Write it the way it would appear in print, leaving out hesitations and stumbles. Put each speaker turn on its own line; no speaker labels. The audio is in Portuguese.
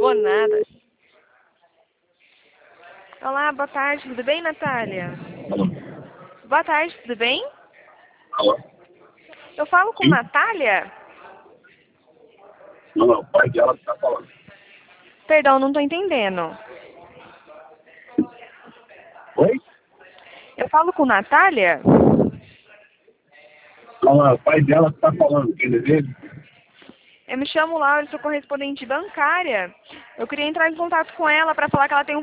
ligou nada. Olá, boa tarde, tudo bem, Natália?
Alô?
Boa tarde, tudo bem?
Alô?
Eu falo com
Sim?
Natália?
Não, o pai dela que tá falando.
Perdão, não tô entendendo.
Oi?
Eu falo com Natália?
Não, é o pai dela que tá falando. Quem deseja?
Eu me chamo Laura, sou correspondente bancária. Eu queria entrar em contato com ela para falar que ela tem um